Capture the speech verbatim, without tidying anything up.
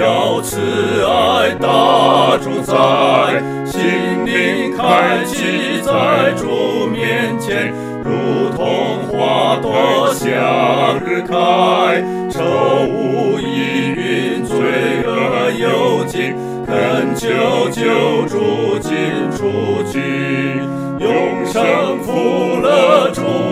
了慈爱大主宰，心灵开启在主面前，如同花朵向日开。愁无疑云，罪恶有尽，恳求救主进出去，永生福乐主